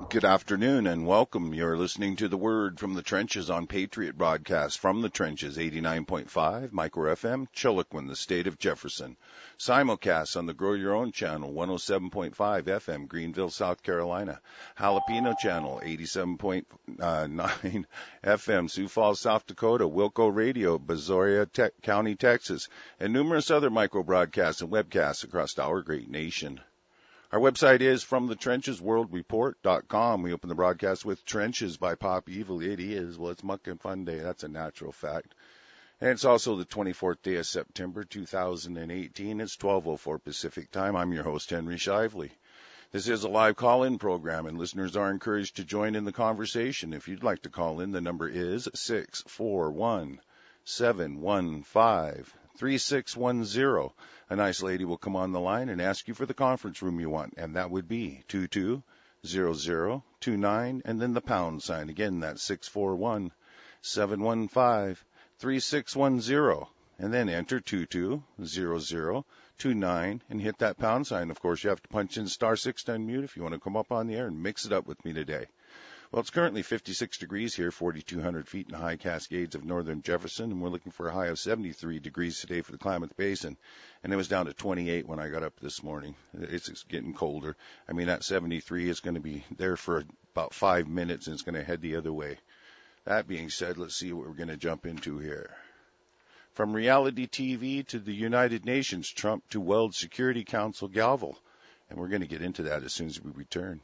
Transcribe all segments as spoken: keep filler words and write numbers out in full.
Good afternoon and welcome. You're listening to The Word from the Trenches on Patriot Broadcast from the Trenches, eighty-nine point five, Micro F M, Chiloquin, the state of Jefferson. Simulcast on the Grow Your Own channel, one oh seven point five F M, Greenville, South Carolina. Jalapeno channel, eighty-seven point nine F M, Sioux Falls, South Dakota. Wilco Radio, Brazoria Te- County, Texas. And numerous other micro broadcasts and webcasts across our great nation. Our website is from the trenches world report dot com. We open the broadcast with Trenches by Pop Evil. It is. Well, it's Muckin' Fun Day. That's a natural fact. And it's also the twenty-fourth day of September, two thousand eighteen. It's twelve oh four Pacific time. I'm your host, Henry Shively. This is a live call-in program, and listeners are encouraged to join in the conversation. If you'd like to call in, the number is six four one, seven one five, three six one zero. A nice lady will come on the line and ask you for the conference room you want, and that would be two two zero zero two nine, and then the pound sign. Again, that's six four one, seven one five, three six one zero, and then enter two two zero zero two nine and hit that pound sign. Of course, you have to punch in star six to unmute if you want to come up on the air and mix it up with me today. Well, it's currently fifty-six degrees here, forty-two hundred feet in the high Cascades of northern Jefferson, and we're looking for a high of seventy-three degrees today for the Klamath Basin, and it was down to twenty-eight when I got up this morning. It's, it's getting colder. I mean, that seventy-three is going to be there for about five minutes, and it's going to head the other way. That being said, let's see what we're going to jump into here. From reality T V to the United Nations, Trump to World Security Council gavel, and we're going to get into that as soon as we return.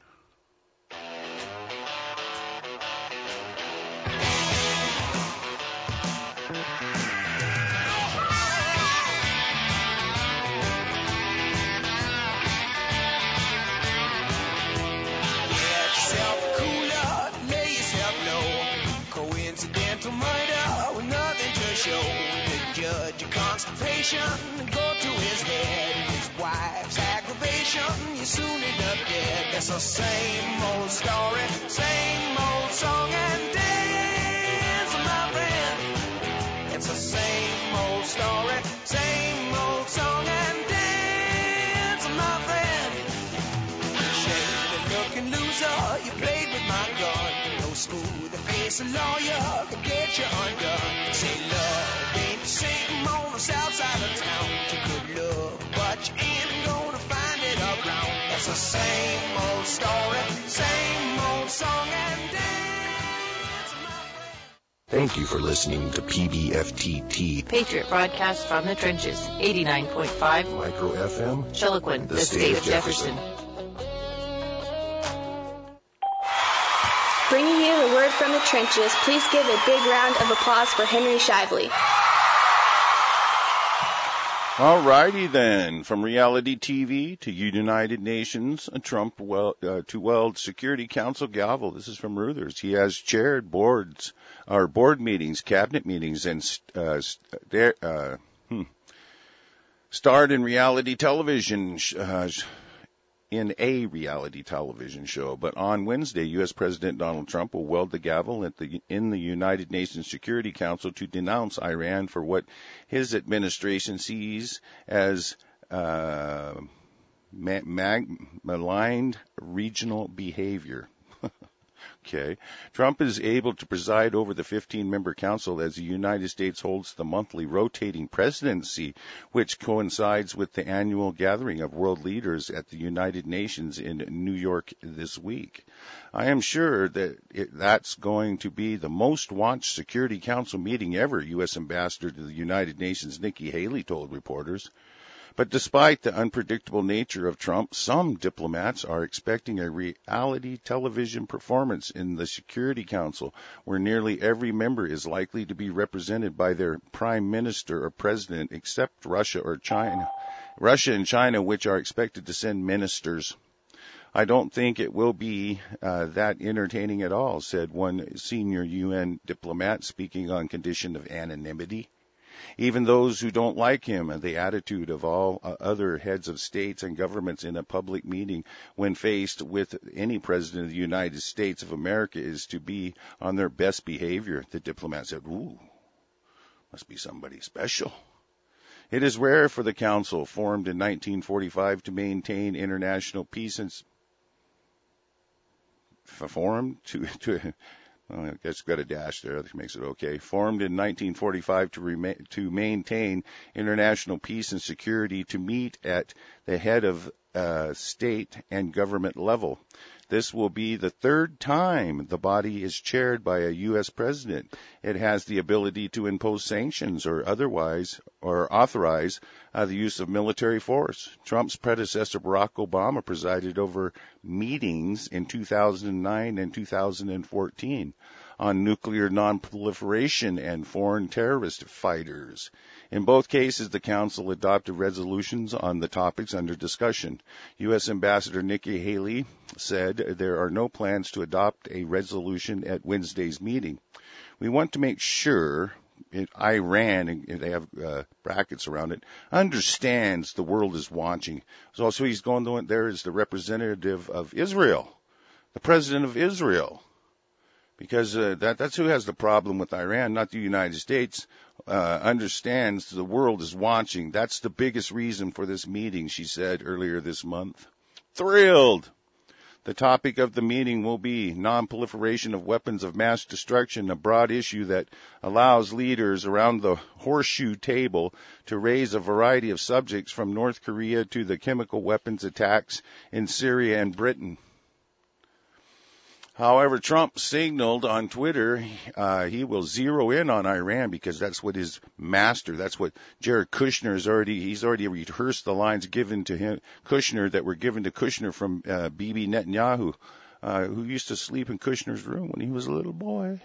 Go to his head, his wife's aggravation, you soon end up dead. It's the same old story, same old song and dance, my friend. It's the same old story, same old song and dance, my friend. Ashamed looking loser, you played with my gun. No smooth face a lawyer can get you undone. Say love ain't the same on the south side of town. You could look, but you ain't gonna find it around. It's the same old story, same old song and dance. Thank you for listening to P B F T T, Patriot Broadcast from the Trenches, eighty-nine point five Micro F M, Chiloquin, the, the state, state of Jefferson. Jefferson. Bringing you the word from the trenches, please give a big round of applause for Henry Shively. All righty then, from reality T V to United Nations, Trump well, uh, to World Security Council gavel. This is from Reuters. He has chaired boards, or board meetings, cabinet meetings, and uh, uh, hmm, starred in reality television. Uh, in a reality television show. But on Wednesday, U S President Donald Trump will wield the gavel at the, in the United Nations Security Council to denounce Iran for what his administration sees as uh, mag- maligned regional behavior. Okay. Trump is able to preside over the fifteen-member council as the United States holds the monthly rotating presidency, which coincides with the annual gathering of world leaders at the United Nations in New York this week. I am sure that it, that's going to be the most watched Security Council meeting ever, U S Ambassador to the United Nations Nikki Haley told reporters. But despite the unpredictable nature of Trump, some diplomats are expecting a reality television performance in the Security Council, where nearly every member is likely to be represented by their prime minister or president, except Russia or China. Russia and China, which are expected to send ministers. I don't think it will be uh, that entertaining at all, said one senior U N diplomat speaking on condition of anonymity. Even those who don't like him and the attitude of all uh, other heads of states and governments in a public meeting when faced with any president of the United States of America is to be on their best behavior, the diplomat said. Ooh, must be somebody special. It is rare for the council, formed in nineteen forty-five to maintain international peace and formed to, to well, I guess it's got a dash there that makes it okay. Formed in nineteen forty-five to remain, to maintain international peace and security, to meet at the head of uh, state and government level. This will be the third time the body is chaired by a U S president. It has the ability to impose sanctions or otherwise or authorize uh, the use of military force. Trump's predecessor, Barack Obama, presided over meetings in two thousand nine and two thousand fourteen on nuclear nonproliferation and foreign terrorist fighters. In both cases, the Council adopted resolutions on the topics under discussion. U S Ambassador Nikki Haley said there are no plans to adopt a resolution at Wednesday's meeting. We want to make sure it, Iran, and they have uh, brackets around it, understands the world is watching. So, so he's going there as the representative of Israel, the president of Israel. Because uh, that, that's who has the problem with Iran, not the United States, uh, understands the world is watching. That's the biggest reason for this meeting, she said earlier this month. Thrilled! The topic of the meeting will be non-proliferation of weapons of mass destruction, a broad issue that allows leaders around the horseshoe table to raise a variety of subjects from North Korea to the chemical weapons attacks in Syria and Britain. However, Trump signaled on Twitter uh, he will zero in on Iran because that's what his master, that's what Jared Kushner has already, he's already rehearsed the lines given to him, Kushner, that were given to Kushner from uh, Bibi Netanyahu, uh, who used to sleep in Kushner's room when he was a little boy.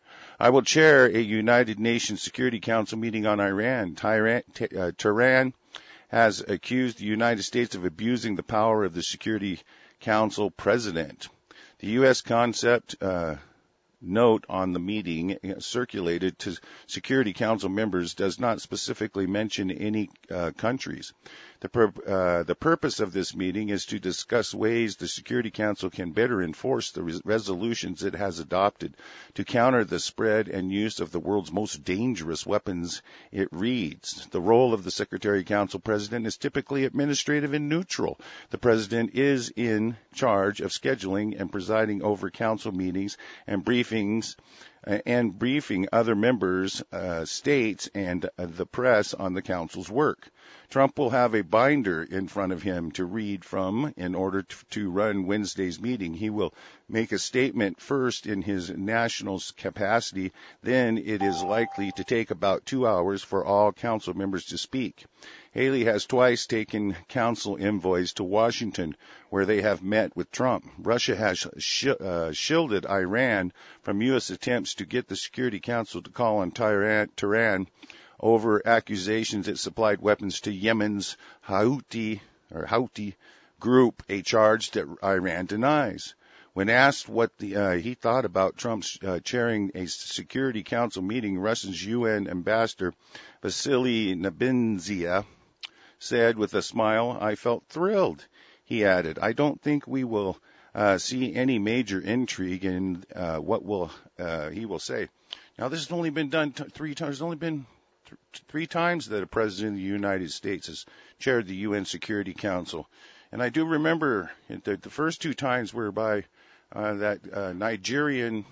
I will chair a United Nations Security Council meeting on Iran. Tehran, uh, Tehran has accused the United States of abusing the power of the Security Council president. The U S concept uh, note on the meeting circulated to Security Council members does not specifically mention any uh, countries. The, pur- uh, the purpose of this meeting is to discuss ways the Security Council can better enforce the res- resolutions it has adopted to counter the spread and use of the world's most dangerous weapons, it reads. The role of the Secretary Council President is typically administrative and neutral. The President is in charge of scheduling and presiding over Council meetings and briefings and briefing other members, uh, states, and uh, the press on the Council's work. Trump will have a binder in front of him to read from in order to, to run Wednesday's meeting. He will make a statement first in his national capacity. Then it is likely to take about two hours for all Council members to speak. Haley has twice taken Council envoys to Washington, where they have met with Trump. Russia has sh- uh, shielded Iran from U S attempts to get the Security Council to call on Tehran, Tehran over accusations it supplied weapons to Yemen's Houthi or Houthi group, a charge that Iran denies. When asked what the, uh, he thought about Trump's uh, chairing a Security Council meeting, Russia's U N ambassador Vasily Nebenzia said with a smile, "I felt thrilled." He added, "I don't think we will uh, see any major intrigue in uh, what will uh, he will say." Now, this has only been done t- three times. There's only been th- three times that a president of the United States has chaired the U N Security Council. And I do remember the, the first two times were by uh, that uh, Nigerian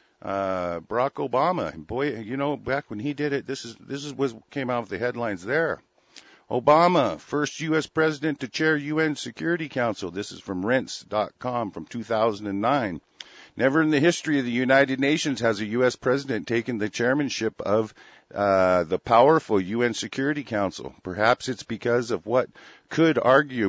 uh, Barack Obama. And boy, you know, back when he did it, this is this is what came out of the headlines there. Obama, first U S president to chair U N Security Council. This is from Rense dot com from two thousand nine. Never in the history of the United Nations has a U S president taken the chairmanship of uh, the powerful U N Security Council. Perhaps it's because of what could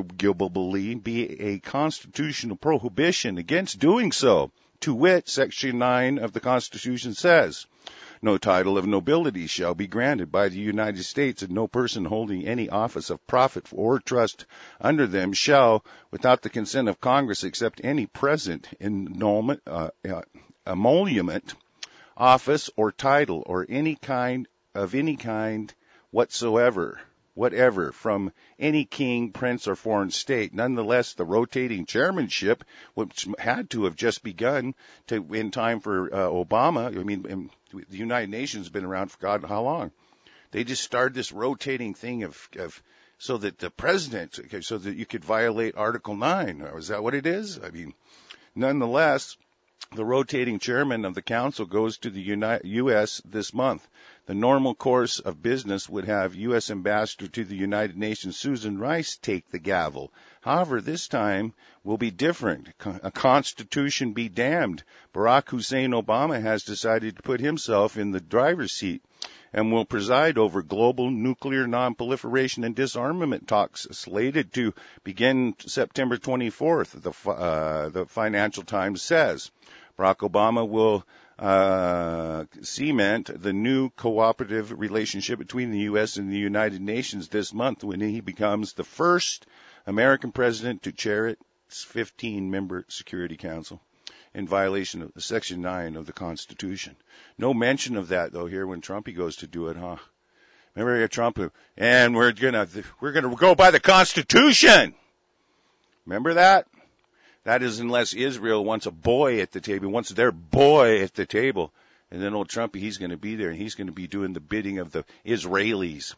arguably be a constitutional prohibition against doing so. To wit, Section nine of the Constitution says, "No title of nobility shall be granted by the United States, and no person holding any office of profit or trust under them shall, without the consent of Congress, accept any present emolument, uh, uh, emolument, office, or title, or any kind of any kind whatsoever, whatever, from any king, prince, or foreign state." Nonetheless, the rotating chairmanship, which had to have just begun to in time for uh, Obama, I mean, in, the United Nations has been around for God how long? They just started this rotating thing of, of so that the president, okay, so that you could violate Article nine. Is that what it is? I mean, nonetheless, The rotating chairman of the council goes to the Uni- U S this month. The normal course of business would have U S Ambassador to the United Nations Susan Rice take the gavel. However, this time will be different. A constitution be damned. Barack Hussein Obama has decided to put himself in the driver's seat and will preside over global nuclear nonproliferation and disarmament talks slated to begin September twenty-fourth, the, uh, the Financial Times says. Barack Obama will uh, cement the new cooperative relationship between the U S and the United Nations this month when he becomes the first American president to chair its fifteen-member Security Council in violation of Section nine of the Constitution. No mention of that, though, here when Trumpy goes to do it, huh? Remember Trump, and we're gonna we're gonna go by the Constitution. Remember that? That is unless Israel wants a boy at the table, wants their boy at the table. And then old Trumpy, he's going to be there, and he's going to be doing the bidding of the Israelis.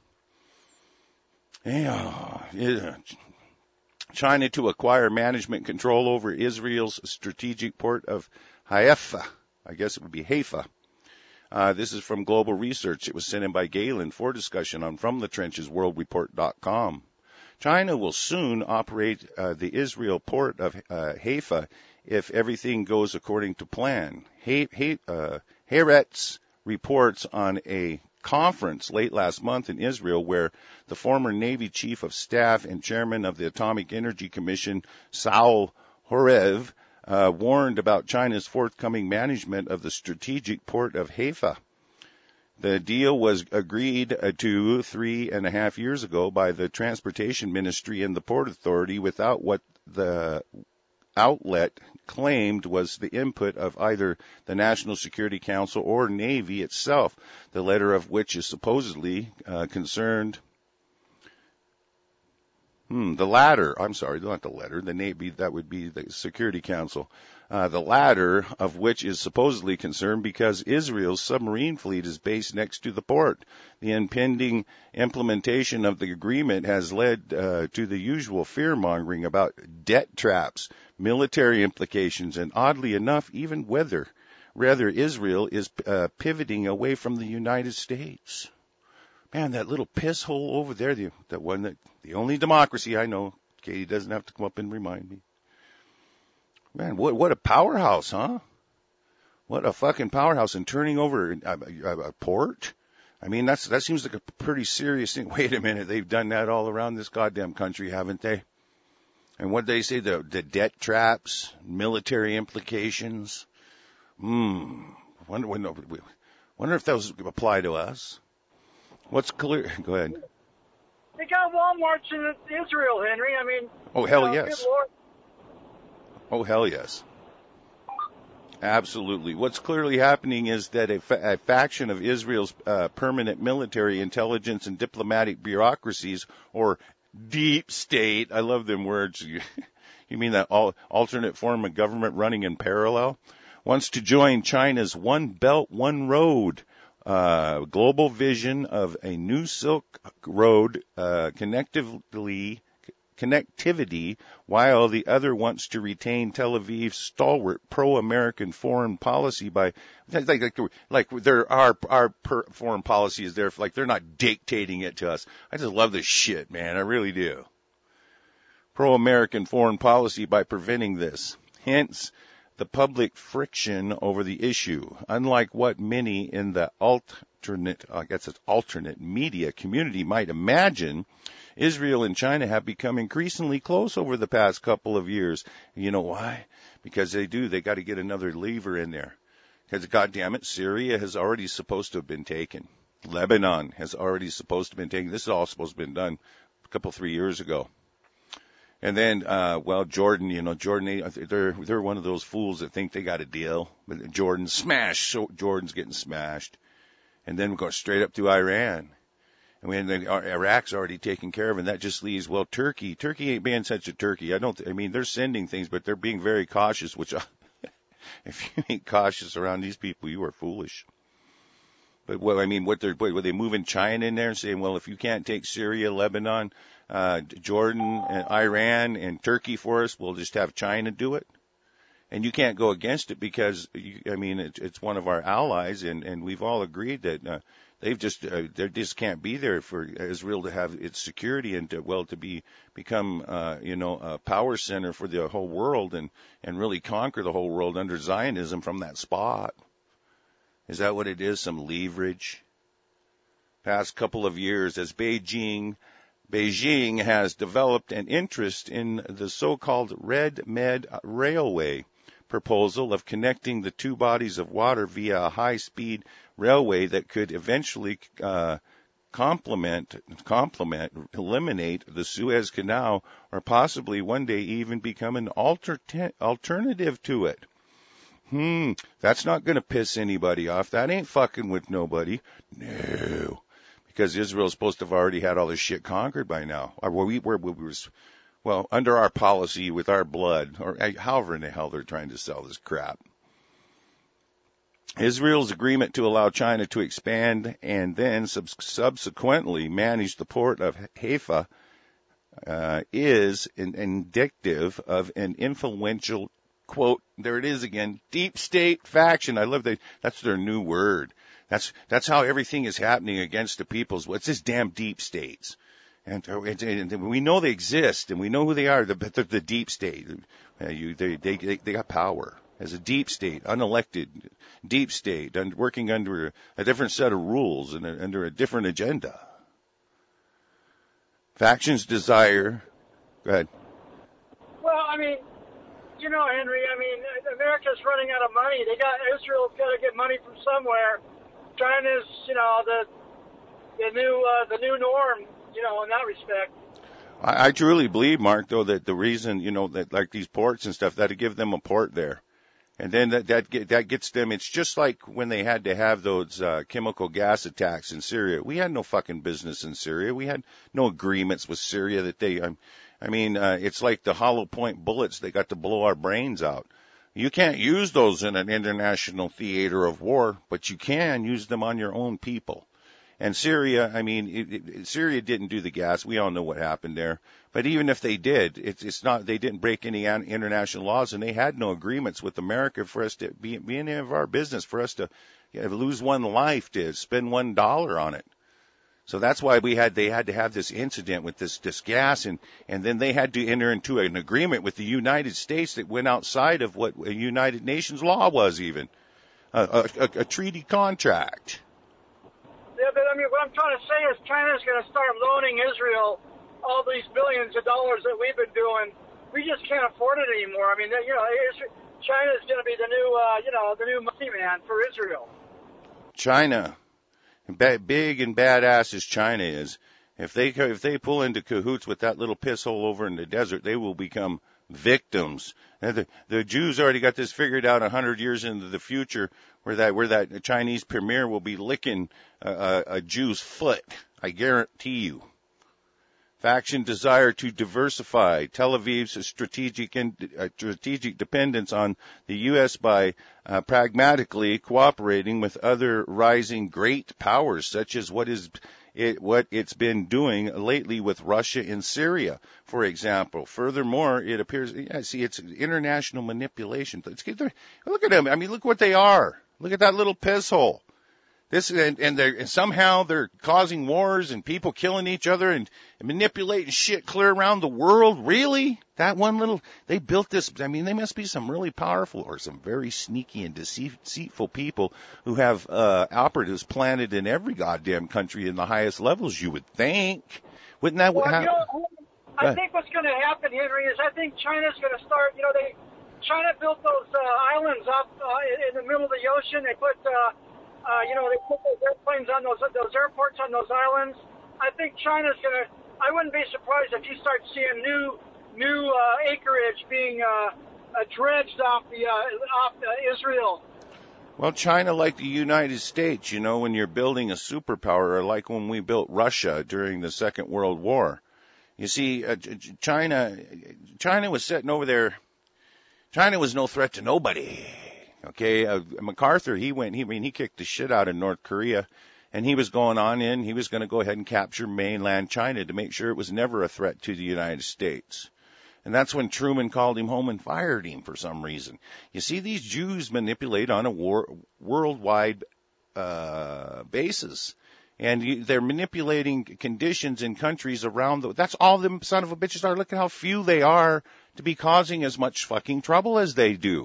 Yeah, yeah. China to acquire management control over Israel's strategic port of Haifa. I guess it would be Haifa. Uh, this is from Global Research. It was sent in by Galen for discussion on from the trenches world report dot com. China will soon operate uh, the Israel port of uh, Haifa if everything goes according to plan. He, he, uh, Haaretz reports on a conference late last month in Israel where the former Navy Chief of Staff and Chairman of the Atomic Energy Commission, Saul Horev, uh, warned about China's forthcoming management of the strategic port of Haifa. The deal was agreed to three and a half years ago by the Transportation Ministry and the Port Authority without what the outlet claimed was the input of either the National Security Council or Navy itself, the letter of which is supposedly uh, concerned. Hmm, the latter, I'm sorry, not the letter, the Navy, that would be the Security Council. Uh, the latter of which is supposedly concerned because Israel's submarine fleet is based next to the port. The impending implementation of the agreement has led uh, to the usual fear-mongering about debt traps, military implications, and oddly enough, even weather. Rather, Israel is uh, pivoting away from the United States. Man, that little piss hole over there, the, that one, that, the only democracy I know. Katie doesn't have to come up and remind me. Man, what what a powerhouse, huh? What a fucking powerhouse. And turning over a, a, a port? I mean, that's that seems like a pretty serious thing. Wait a minute, they've done that all around this goddamn country, haven't they? And what they say, the, the debt traps, military implications. Hmm. Wonder, wonder, wonder if those apply to us. What's clear? Go ahead. They got Walmarts in Israel, Henry. I mean, oh, hell you know, yes. Good Lord. Oh, hell yes. Absolutely. What's clearly happening is that a, fa- a faction of Israel's uh, permanent military, intelligence, and diplomatic bureaucracies, or deep state, I love them words. You mean that all, alternate form of government running in parallel? Wants to join China's One Belt, One Road uh, global vision of a new Silk Road uh, connectively connectivity, while the other wants to retain Tel Aviv's stalwart pro-American foreign policy by, like, like, like there our our per, foreign policy is there, like they're not dictating it to us. I just love this shit, man. I really do. Pro-American foreign policy by preventing this. Hence, the public friction over the issue. Unlike what many in the alternate, I guess it's alternate media community might imagine, Israel and China have become increasingly close over the past couple of years. You know why? Because they do. They got to get another lever in there. Because, goddamn it, Syria has already supposed to have been taken. Lebanon has already supposed to have been taken. This is all supposed to have been done a couple, three years ago. And then, uh, well, Jordan, you know, Jordan, they're, they're one of those fools that think they got a deal. But Jordan smashed. So Jordan's getting smashed. And then we go straight up to Iran. And when the, Iraq's already taken care of, and that just leaves, well, Turkey. Turkey ain't being such a Turkey. I don't, I mean, they're sending things, but they're being very cautious, which, if you ain't cautious around these people, you are foolish. But, well, I mean, what they're, what, were they moving China in there and saying, well, if you can't take Syria, Lebanon, uh, Jordan, and Iran, and Turkey for us, we'll just have China do it? And you can't go against it because, you, I mean, it, it's one of our allies, and, and we've all agreed that uh, they've just uh, they just can't be there for Israel to have its security and to, well, to be become, uh, you know, a power center for the whole world and, and really conquer the whole world under Zionism from that spot. Is that what it is? Some leverage? Past couple of years, as Beijing Beijing has developed an interest in the so-called Red Med Railway proposal of connecting the two bodies of water via a high-speed railway that could eventually uh, complement, complement, eliminate the Suez Canal, or possibly one day even become an alter- alternative to it. Hmm, that's not going to piss anybody off. That ain't fucking with nobody. No. Because Israel's supposed to have already had all this shit conquered by now. Or we were, we were, well, under our policy with our blood, or however in the hell they're trying to sell this crap. Israel's agreement to allow China to expand and then sub- subsequently manage the port of Haifa uh, is an indicative of an influential, quote, there it is again, deep state faction. I love that. That's their new word. That's that's how everything is happening against the peoples. What's this damn deep states? And, and, and we know they exist, and we know who they are. The, the, the deep state, uh, you, they, they they got power as a deep state, unelected deep state, and working under a different set of rules and a, under a different agenda. Factions desire. Go ahead. Well, I mean, you know, Henry. I mean, America's running out of money. They got Israel's got to get money from somewhere. China's, you know, the the new uh, the new norm, you know, in that respect. I, I truly believe, Mark, though, that the reason, you know, that like these ports and stuff, that to give them a port there, and then that that get, that gets them. It's just like when they had to have those uh, chemical gas attacks in Syria. We had no fucking business in Syria. We had no agreements with Syria that they. Um, I mean, uh, it's like the hollow point bullets. They got to blow our brains out. You can't use those in an international theater of war, but you can use them on your own people. And Syria, I mean, it, it, Syria didn't do the gas. We all know what happened there. But even if they did, it's, it's not. They didn't break any international laws, and they had no agreements with America for us to be, be any of our business, for us to you know, lose one life, to spend one dollar on it. So that's why we had, they had to have this incident with this, this gas, and, and then they had to enter into an agreement with the United States that went outside of what a United Nations law was even, a, a, a treaty contract. Yeah, but I mean, what I'm trying to say is China's going to start loaning Israel all these billions of dollars that we've been doing. We just can't afford it anymore. I mean, you know, China's going to be the new, uh, you know, the new money man for Israel. China. Big and badass as China is, if they if they pull into cahoots with that little piss hole over in the desert, they will become victims. And the, the Jews already got this figured out a hundred years into the future, where that where that Chinese premier will be licking a, a, a Jew's foot. I guarantee you. Faction desire to diversify Tel Aviv's strategic in, uh, strategic dependence on the U S by uh, pragmatically cooperating with other rising great powers, such as what is it, what it's been doing lately with Russia in Syria, for example. Furthermore, it appears, yeah, see, it's international manipulation. Let's get there. Look at them. I mean, look what they are. Look at that little piss hole. This and, and they're and somehow they're causing wars and people killing each other and, and manipulating shit clear around the world. Really? That one little, they built this. I mean, they must be some really powerful or some very sneaky and deceitful people who have uh, operatives planted in every goddamn country in the highest levels. You would think, wouldn't that? Well, ha- you know, I think what's going to happen, Henry, is I think China's going to start. You know, they China built those uh, islands up uh, in, in the middle of the ocean. They put. Uh, Uh, you know, they put those airplanes on those those airports on those islands. I think China's gonna. I wouldn't be surprised if you start seeing new new uh, acreage being uh, uh, dredged off the uh, off uh, Israel. Well, China, like the United States, you know, when you're building a superpower, or like when we built Russia during the Second World War. You see, uh, China, China was sitting over there. China was no threat to nobody. Okay, uh, MacArthur, he went, he, I mean, he kicked the shit out of North Korea, and he was going on in, he was going to go ahead and capture mainland China to make sure it was never a threat to the United States. And that's when Truman called him home and fired him for some reason. You see, these Jews manipulate on a war, worldwide uh, basis. And you, they're manipulating conditions in countries around the, that's all them son of a bitches are. Look at how few they are to be causing as much fucking trouble as they do.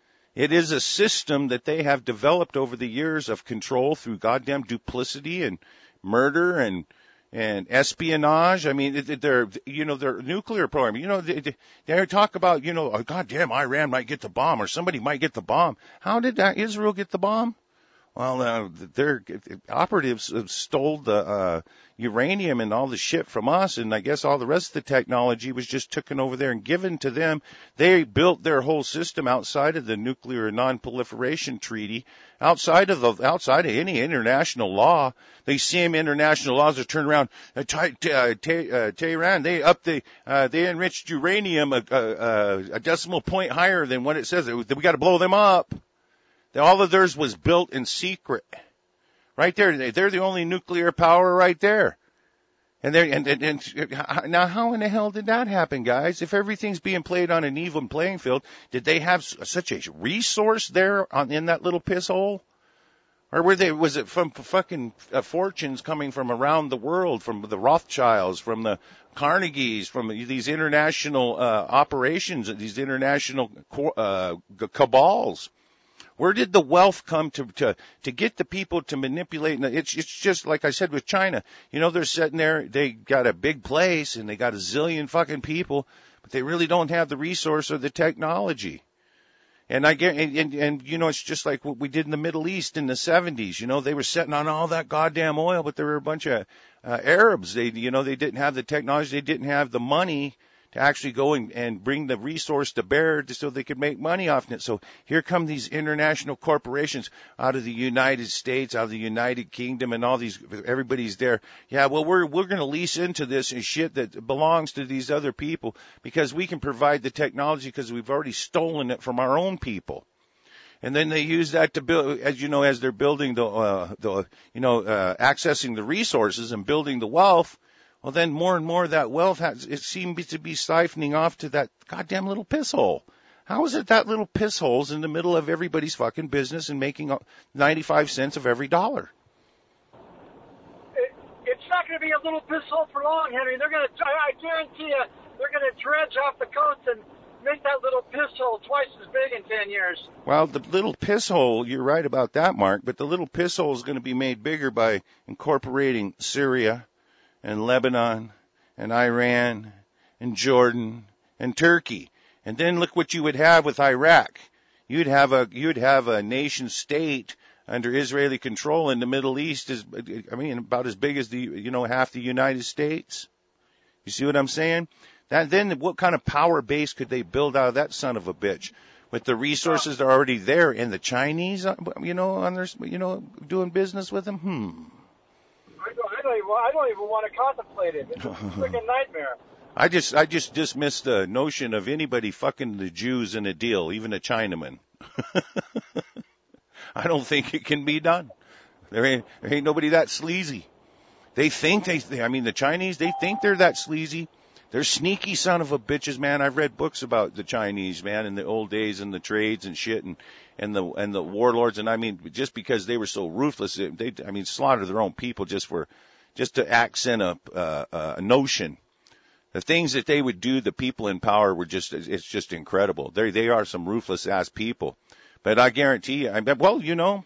It is a system that they have developed over the years of control through goddamn duplicity and murder and and espionage. I mean, they're, you know, their nuclear program, you know, they, they talk about, you know, oh, goddamn, Iran might get the bomb or somebody might get the bomb. How did uh, Israel get the bomb? Well, uh, their operatives stole the uh, uranium and all the shit from us, and I guess all the rest of the technology was just taken over there and given to them. They built their whole system outside of the Nuclear Non-Proliferation Treaty, outside of the outside of any international law. They see them international laws that turn around. Uh, t- uh, t- uh, Tehran, they up the uh, they enriched uranium a, a, a decimal point higher than what it says. We got to blow them up. All of theirs was built in secret. Right there. They're the only nuclear power right there. And they're, and, and, and now how in the hell did that happen, guys? If everything's being played on an even playing field, did they have such a resource there on, in that little piss hole? Or were they, was it from fucking uh, fortunes coming from around the world, from the Rothschilds, from the Carnegies, from these international, uh, operations, these international, uh, cabals? Where did the wealth come to, to, to get the people to manipulate? It's, it's just like I said with China. You know, they're sitting there, they got a big place and they got a zillion fucking people, but they really don't have the resource or the technology. And I get, and, and, and you know, it's just like what we did in the Middle East in the seventies. You know, they were sitting on all that goddamn oil, but there were a bunch of, uh, Arabs. They, you know, they didn't have the technology, they didn't have the money to actually go and, and bring the resource to bear to, so they could make money off it. So here come these international corporations out of the United States, out of the United Kingdom, and all these, everybody's there. Yeah, well, we're, we're going to lease into this and shit that belongs to these other people because we can provide the technology because we've already stolen it from our own people. And then they use that to build, as you know, as they're building the, uh, the, you know, uh, accessing the resources and building the wealth. Well, then more and more of that wealth has, it seems to be siphoning off to that goddamn little piss hole. How is it that little piss hole's in the middle of everybody's fucking business and making ninety-five cents of every dollar? It, it's not going to be a little piss hole for long, Henry. They're going to, I guarantee you, they're going to dredge off the coast and make that little piss hole twice as big in ten years. Well, the little piss hole, you're right about that, Mark, but the little piss hole is going to be made bigger by incorporating Syria and Lebanon and Iran and Jordan and Turkey. And then look what you would have with Iraq. You'd have a, you'd have a nation state under Israeli control in the Middle East is, I mean, about as big as the, you know, half the United States. You see what I'm saying? That, then what kind of power base could they build out of that son of a bitch? With the resources that are already there and the Chinese, you know, on their, you know, doing business with them? Hmm. I don't, I don't even, I don't even want to contemplate it. It's a freaking nightmare. I just, I just dismiss the notion of anybody fucking the Jews in a deal, even a Chinaman. I don't think it can be done. There ain't, there ain't nobody that sleazy. They think they, they, I mean, the Chinese, they think they're that sleazy. They're sneaky son of a bitches, man. I've read books about the Chinese, man, in the old days and the trades and shit and, and the, and the warlords. And I mean, just because they were so ruthless, they, I mean, slaughter their own people just for, just to accent a, uh, a notion. The things that they would do, the people in power were just, it's just incredible. They, they are some ruthless ass people. But I guarantee you, I mean, well, you know,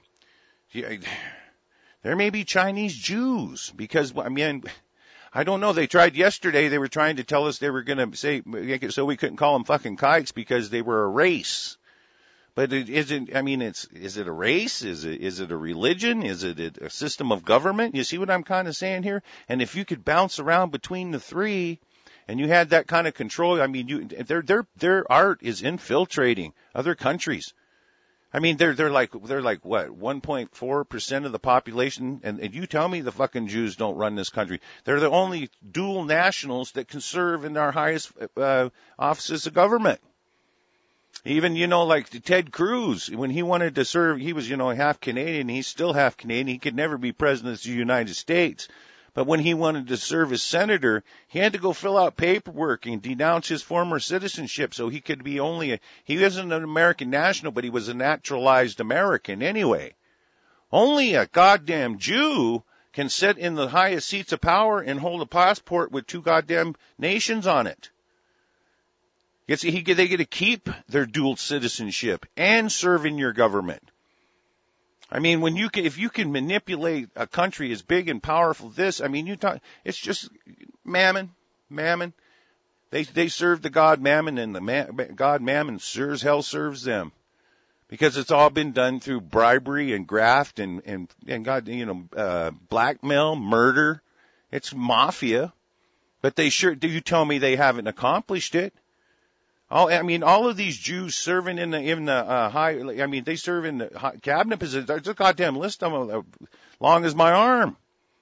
there may be Chinese Jews because, I mean, I don't know. They tried yesterday. They were trying to tell us they were going to say, so we couldn't call them fucking kikes because they were a race. But it isn't, I mean, it's, is it a race? Is it, is it a religion? Is it a, a system of government? You see what I'm kind of saying here? And if you could bounce around between the three and you had that kind of control, I mean, you, their, their, their art is infiltrating other countries. I mean, they're, they're like, they're like what, one point four percent of the population? And, and you tell me the fucking Jews don't run this country. They're the only dual nationals that can serve in our highest, uh, offices of government. Even, you know, like Ted Cruz, when he wanted to serve, he was, you know, half Canadian. He's still half Canadian. He could never be president of the United States. But when he wanted to serve as senator, he had to go fill out paperwork and denounce his former citizenship so he could be only a, he wasn't an American national, but he was a naturalized American anyway. Only a goddamn Jew can sit in the highest seats of power and hold a passport with two goddamn nations on it. Yes, he, they get to keep their dual citizenship and serve in your government. I mean, when you can, if you can manipulate a country as big and powerful as this, I mean, you talk, it's just mammon, mammon. They, they serve the God Mammon, and the man, God Mammon sure as hell serves them. Because it's all been done through bribery and graft and, and, and God, you know, uh, blackmail, murder. It's mafia. But they sure, do you tell me they haven't accomplished it? All, I mean, all of these Jews serving in the, in the, uh, high, I mean, they serve in the high cabinet positions. There's a goddamn list of them, long as my arm.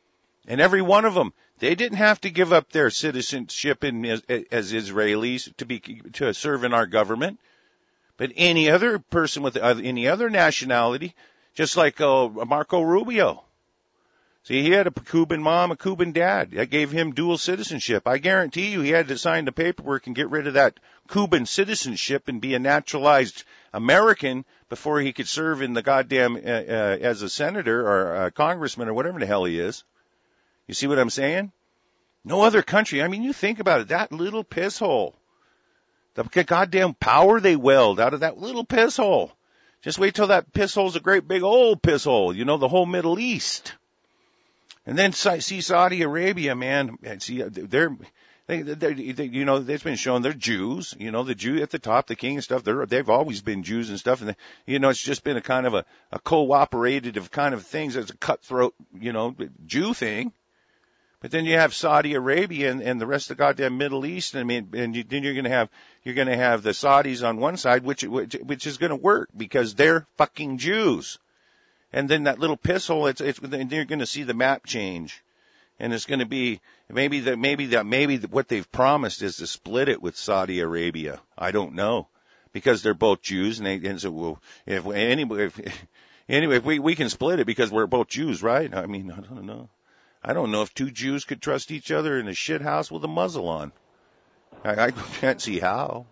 And every one of them, they didn't have to give up their citizenship in, as, as Israelis to be, to serve in our government. But any other person with any other nationality, just like, uh, Marco Rubio. See, he had a Cuban mom, a Cuban dad. That gave him dual citizenship. I guarantee you he had to sign the paperwork and get rid of that Cuban citizenship and be a naturalized American before he could serve in the goddamn, uh, uh, as a senator or a congressman or whatever the hell he is. You see what I'm saying? No other country. I mean, you think about it, that little piss hole. The goddamn power they weld out of that little piss hole. Just wait till that piss hole's a great big old piss hole. You know, the whole Middle East. And then see Saudi Arabia, man. See, they're, they, they, they, you know, it's been shown they're Jews. You know, the Jew at the top, the king and stuff. They're, they've always been Jews and stuff. And they, you know, it's just been a kind of a, a cooperative kind of things. It's a cutthroat, you know, Jew thing. But then you have Saudi Arabia and, and the rest of the goddamn Middle East. I mean, and you, then you're going to have, you're going to have the Saudis on one side, which, which, which is going to work because they're fucking Jews. And then that little piss hole, it's, it's, you're going to see the map change. And it's going to be, maybe that, maybe that, maybe what they've promised is to split it with Saudi Arabia. I don't know. Because they're both Jews and they, and so, well, if, anyway, if, anyway, if we, we can split it because we're both Jews, right? I mean, I don't know. I don't know if two Jews could trust each other in a shit house with a muzzle on. I, I can't see how.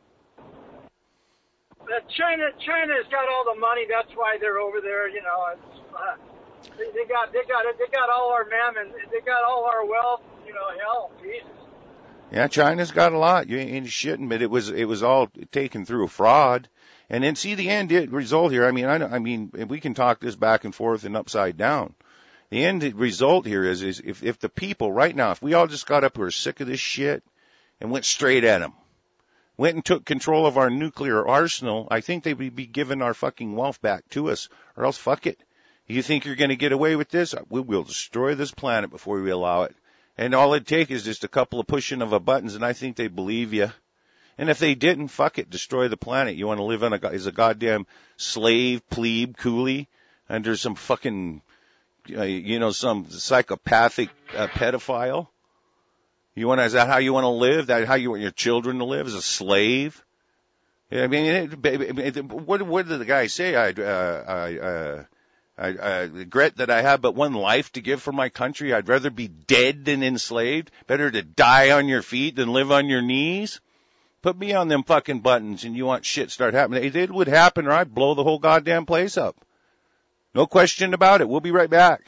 China, China's got all the money. That's why they're over there. You know, it's, uh, they, they got, they got it. They got all our mammon. They got all our wealth. You know, hell, Jesus. Yeah, China's got a lot. You ain't shitting, but it was, it was all taken through a fraud. And then see the end result here. I mean, I, I mean, we can talk this back and forth and upside down. The end result here is, is if, if the people right now, if we all just got up who are sick of this shit and went straight at them, went and took control of our nuclear arsenal, I think they would be giving our fucking wealth back to us, or else fuck it. You think you're going to get away with this? We will destroy this planet before we allow it. And all it'd take is just a couple of pushing of a buttons, and I think they believe you. And if they didn't, fuck it, destroy the planet. You want to live on a, as a goddamn slave, plebe, coolie, under some fucking, uh, you know, some psychopathic uh, pedophile? You want to, is that how you want to live? That how you want your children to live, as a slave? I mean, it, it, it, what, what did the guy say? I, uh, I, uh, I, I regret that I have but one life to give for my country. I'd rather be dead than enslaved. Better to die on your feet than live on your knees. Put me on them fucking buttons and you want shit start happening. It would happen or I'd blow the whole goddamn place up. No question about it. We'll be right back.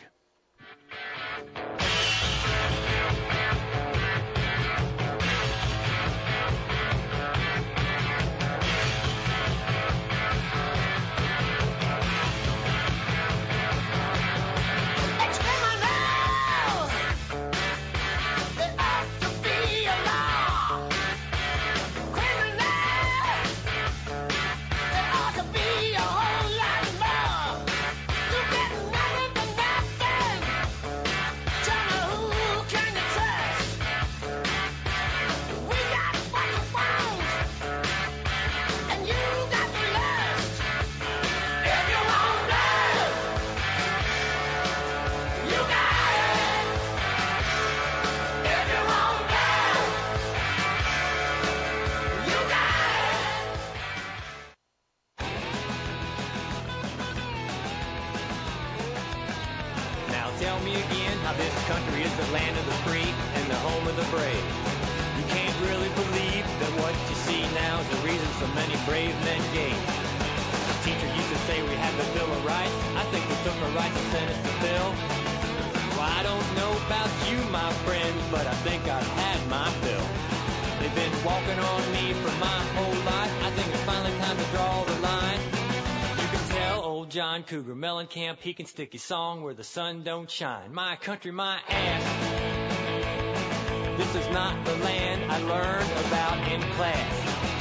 tell me again how this country is the land of the free and the home of the brave. You can't really believe that what you see now is the reason so many brave men gave. Teacher used to say we had the Bill of Rights. I think we took our rights and sent us to Bill. Well, I don't know about you, my friends, but I think I've had my fill. They've been walking on me for my whole life. I think it's finally time to draw the line. You can tell old John Cougar Mellencamp he can stick his song where the sun don't shine. My country, my ass. This is not the land I learned about in class.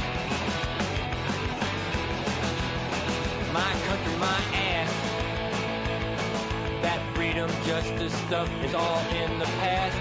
My country, my ass. That freedom, justice stuff is all in the past.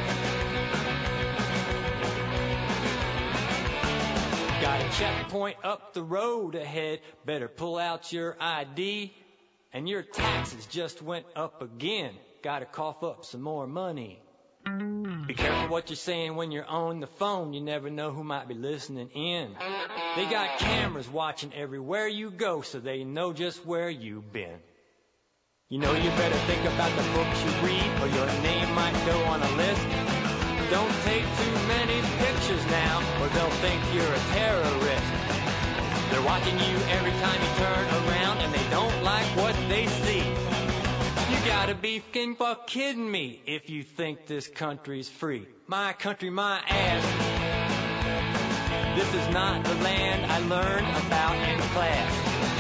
Got a checkpoint up the road ahead. Better pull out your I D. And your taxes just went up again. Gotta cough up some more money. Be careful what you're saying when you're on the phone. You never know who might be listening in. They got cameras watching everywhere you go, so they know just where you've been. You know you better think about the books you read, or your name might go on a list. Don't take too many pictures now, or they'll think you're a terrorist. They're watching you every time you turn around, and they don't like what they see. You gotta be f***ing fuck kidding me if you think this country's free. My country, my ass. This is not the land I learned about in class.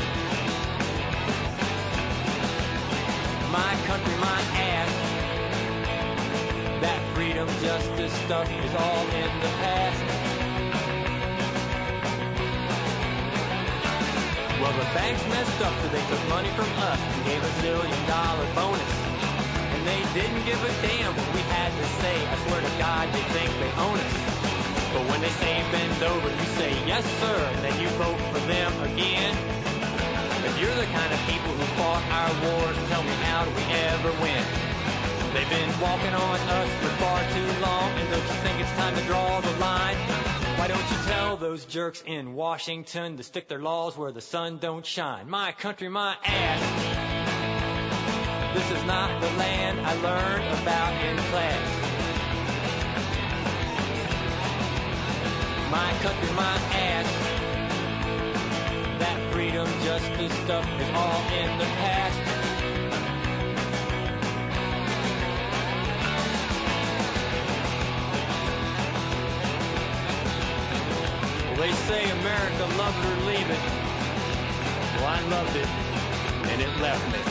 My country, my ass. That freedom, justice stuff is all in the past. Well, the banks messed up, so they took money from us and gave us a million dollar bonus. And they didn't give a damn what we had to say. I swear to God, they think they own us. But when they say bend over, you say yes, sir, and then you vote for them again. If you're the kind of people who fought our wars, tell me how do we ever win? They've been walking on us for far too long, and don't you think it's time to draw the line? Why don't you tell those jerks in Washington to stick their laws where the sun don't shine? My country, my ass. This is not the land I learned about in class. My country, my ass. That freedom, justice stuff is all in the past. They say America love it or leave it. Well, I loved it, and it left me.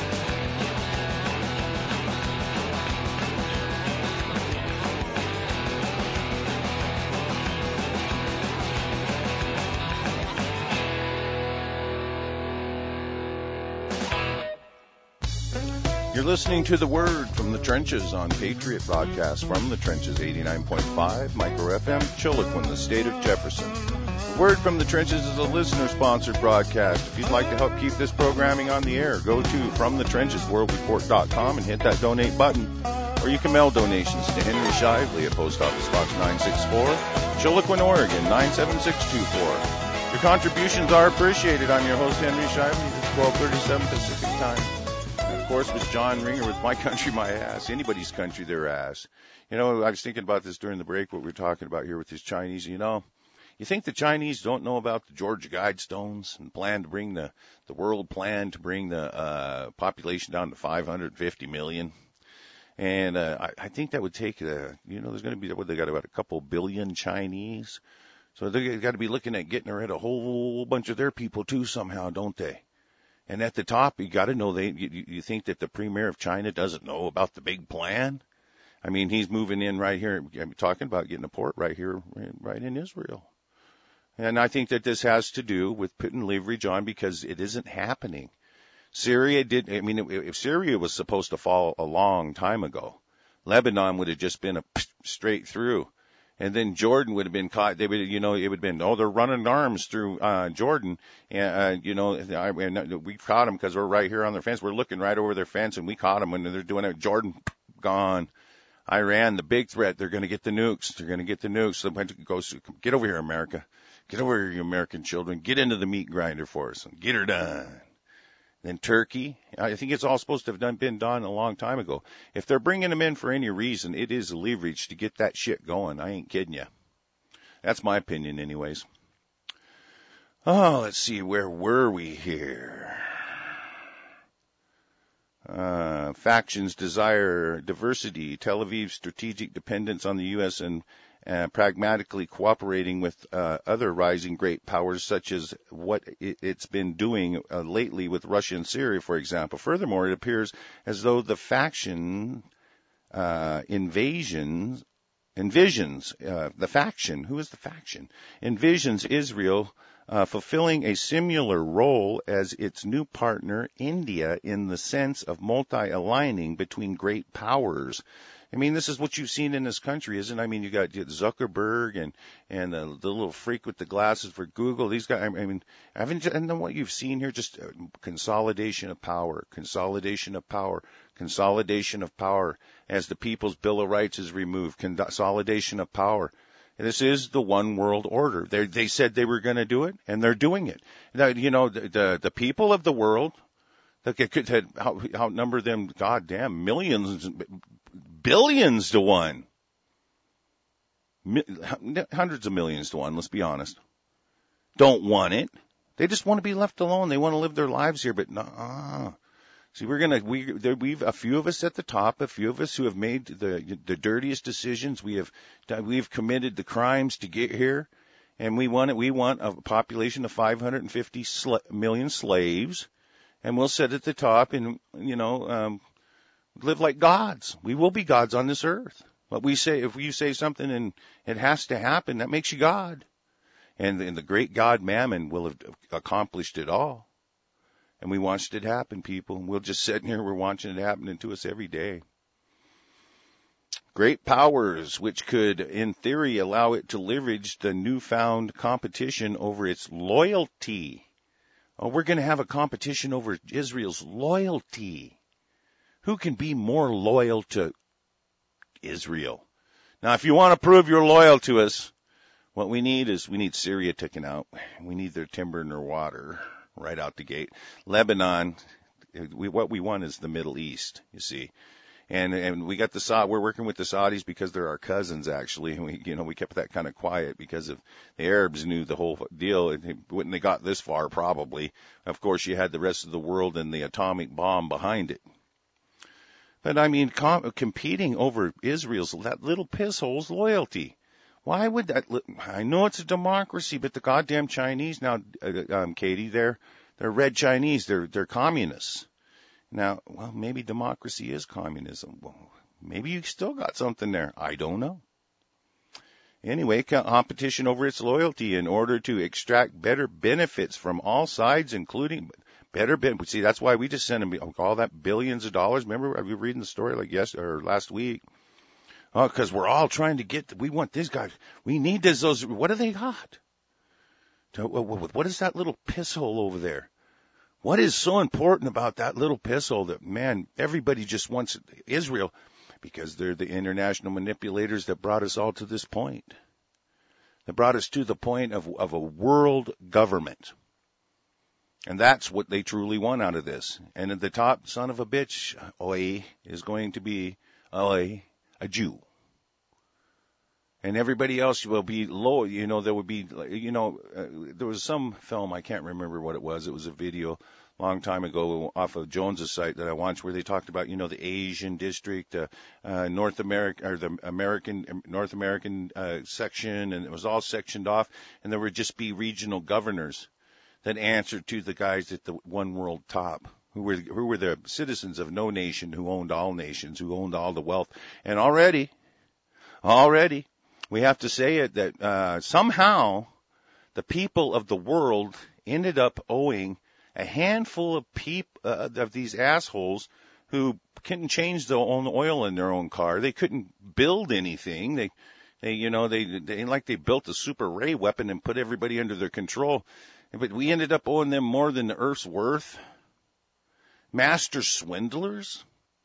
You're listening to The Word from the Trenches on Patriot Broadcast from the Trenches, eighty-nine point five Micro F M, Chiloquin, the state of Jefferson. The Word from the Trenches is a listener-sponsored broadcast. If you'd like to help keep this programming on the air, go to from the trenches world report dot com and hit that donate button. Or you can mail donations to Henry Shively at Post Office Box nine sixty-four, Chiloquin, Oregon nine seven six two four. Your contributions are appreciated. I'm your host, Henry Shively. It's twelve thirty-seven Pacific Time. Of course, was John Ringer with My Country, My Ass. Anybody's country, their ass. You know, I was thinking about this during the break, what we were talking about here with these Chinese. You know, you think the Chinese don't know about the Georgia Guidestones and plan to bring the, the world plan to bring the uh, population down to five hundred fifty million? And uh, I, I think that would take, uh, you know, there's going to be, what, they got about a couple billion Chinese. So they've got to be looking at getting rid of a whole bunch of their people, too, somehow, don't they? And at the top, you got to know, they. You, you think that the premier of China doesn't know about the big plan? I mean, he's moving in right here. I'm talking about getting a port right here, right in Israel. And I think that this has to do with putting leverage on because it isn't happening. Syria did, I mean, if Syria was supposed to fall a long time ago, Lebanon would have just been a straight through. And then Jordan would have been caught. They would, you know, it would have been, oh, they're running arms through uh, Jordan. And, uh, you know, I, we caught them because we're right here on their fence. We're looking right over their fence, and we caught them when they're doing it. Jordan, gone. Iran, the big threat. They're going to get the nukes. They're going to get the nukes. So go, get over here, America. Get over here, you American children. Get into the meat grinder for us and get her done. then Turkey. I think it's all supposed to have done, been done a long time ago. If they're bringing them in for any reason, it is leverage to get that shit going. I ain't kidding you. That's my opinion anyways. Oh, let's see. Where were we here? Uh, factions desire diversity. Tel Aviv's strategic dependence on the U S and uh, pragmatically cooperating with uh, other rising great powers, such as what it, it's been doing uh, lately with Russia and Syria, for example. Furthermore, it appears as though the faction uh, invasions envisions uh, the faction. Who is the faction? Envisions Israel Uh, fulfilling a similar role as its new partner, India, in the sense of multi-aligning between great powers. I mean, this is what you've seen in this country, isn't it? I mean, you got Zuckerberg and, and the, the little freak with the glasses for Google. These guys, I mean, haven't you, and then what you've seen here, just consolidation of power, consolidation of power, consolidation of power as the People's Bill of Rights is removed, consolidation of power. This is the one world order. They they said they were going to do it, and they're doing it. Now, you know, the, the the people of the world that could had outnumber them, goddamn, millions, billions to one, hundreds of millions to one. Let's be honest. Don't want it. They just want to be left alone. They want to live their lives here, but nah. See, we're gonna we there, we've a few of us at the top, a few of us who have made the the dirtiest decisions. We have we've committed the crimes to get here, and we want it. We want a population of five hundred fifty sl- million slaves, and we'll sit at the top and you know um, live like gods. We will be gods on this earth. But we say if you say something and it has to happen, that makes you God, and, and the great God Mammon will have accomplished it all. And we watched it happen, people. We'll just sit here, we're watching it happening to us every day. Great powers, which could, in theory, allow it to leverage the newfound competition over its loyalty. Oh, we're going to have a competition over Israel's loyalty. Who can be more loyal to Israel? Now, if you want to prove you're loyal to us, what we need is we need Syria taken out. We need their timber and their water right out the gate. Lebanon, we, what we want is the Middle East, you see. And and we got the Saud, we're working with the Saudis because they're our cousins, actually. And we, you know, we kept that kind of quiet because of the Arabs knew the whole deal. And when they got this far, probably, of course, you had the rest of the world and the atomic bomb behind it. But I mean, com- competing over Israel's, that little pisshole's loyalty. Why would that? I know it's a democracy, but the goddamn Chinese now, uh, um, Katie, they're they're red Chinese. They're they're communists. Now, well, maybe democracy is communism. Well, maybe you still got something there. I don't know. Anyway, competition over its loyalty in order to extract better benefits from all sides, including better benefits. See, that's why we just sent them all that billions of dollars. Remember, are we reading the story like yes or last week? Oh, because we're all trying to get, we want these guys, we need this, those, what do they got? What is that little piss hole over there? What is so important about that little piss hole that, man, everybody just wants Israel because they're the international manipulators that brought us all to this point. That brought us to the point of, of a world government. And that's what they truly want out of this. And at the top, son of a bitch, oi, is going to be, oi, a Jew. And everybody else will be low, you know, there would be, you know, uh, there was some film, I can't remember what it was, it was a video a long time ago off of Jones's site that I watched where they talked about, you know, the Asian district, uh, uh, North America, or the American, North American uh, section, and it was all sectioned off, and there would just be regional governors that answered to the guys at the one world top. Who were, who were the citizens of no nation, who owned all nations, who owned all the wealth. And already, already, we have to say it that uh, somehow the people of the world ended up owing a handful of peop, uh, of these assholes who couldn't change their own oil in their own car. They couldn't build anything. They, they, you know, they, they like they built a super ray weapon and put everybody under their control. But we ended up owing them more than the earth's worth. Master swindlers,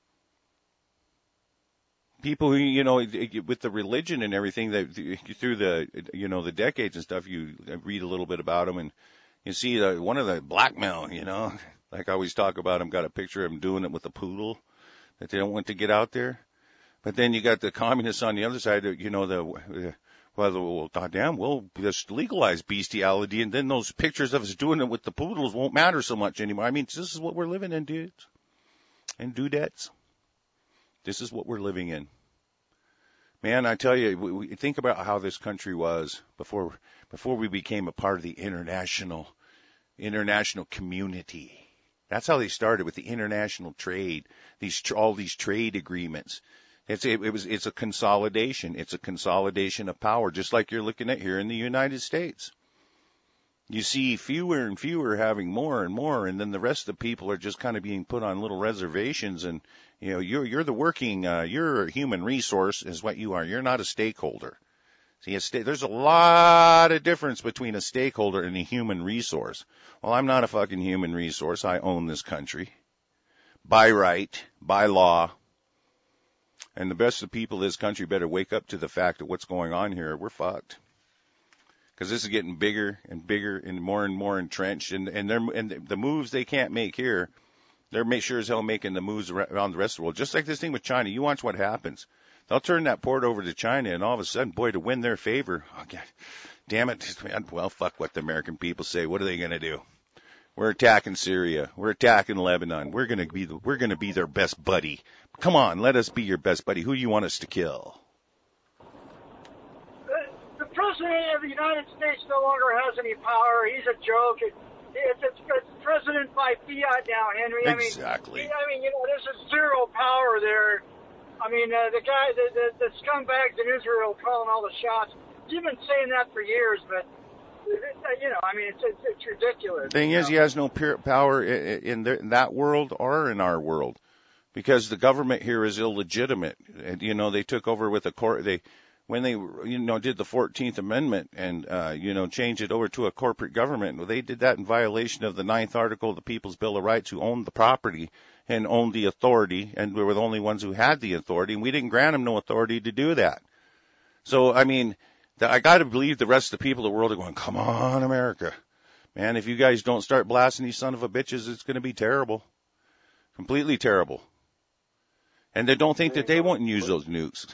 people who, you know, with the religion and everything that through the, you know, the decades and stuff, you read a little bit about them and you see the, one of the blackmail, you know, Like I always talk about him, got a picture of him doing it with a poodle that they don't want to get out there. But then you got the communists on the other side, you know, the, uh, well, well, goddamn, we'll just legalize bestiality, and then those pictures of us doing it with the poodles won't matter so much anymore. I mean, this is what we're living in, dudes and dudettes. This is what we're living in. Man, I tell you, we, we think about how this country was before before we became a part of the international international community. That's how they started, with the international trade. These all these trade agreements. It's it, it was it's a consolidation. It's a consolidation of power, just like you're looking at here in the United States. You see fewer and fewer having more and more, and then the rest of the people are just kind of being put on little reservations. And you know, you're you're the working, uh, you're a human resource, is what you are. You're not a stakeholder. See, a sta- there's a lot of difference between a stakeholder and a human resource. Well, I'm not a fucking human resource. I own this country by right, by law. And the best of the people of this country better wake up to the fact of what's going on here. We're fucked. Because this is getting bigger and bigger and more and more entrenched. And, and, they're, and the moves they can't make here, they're make sure as hell making the moves around the rest of the world. Just like this thing with China. You watch what happens. They'll turn that port over to China, and all of a sudden, boy, to win their favor, oh, God, damn it, well, fuck what the American people say. What are they going to do? We're attacking Syria. We're attacking Lebanon. We're going to be the, we're going to be their best buddy. Come on, let us be your best buddy. Who do you want us to kill? The, the president of the United States no longer has any power. He's a joke. It, it's, it's, it's president by fiat now, Henry. Exactly. I mean, I mean, you know, there's a zero power there. I mean, uh, the guy, the, the, the scumbags in Israel calling all the shots. He's been saying that for years, but, you know, I mean, it's it's, it's ridiculous. The thing is, know? He has no power in, the, in that world or in our world, because the government here is illegitimate. And, you know, they took over with the court. They, when they, you know, did the fourteenth Amendment and, uh, you know, changed it over to a corporate government, they did that in violation of the ninth Article of the People's Bill of Rights, who owned the property and owned the authority, and we were the only ones who had the authority, and we didn't grant them no authority to do that. So, I mean, the, I got to believe the rest of the people of the world are going, come on, America. Man, if you guys don't start blasting these son of a bitches, it's going to be terrible. Completely terrible. And they don't think that they won't use those nukes.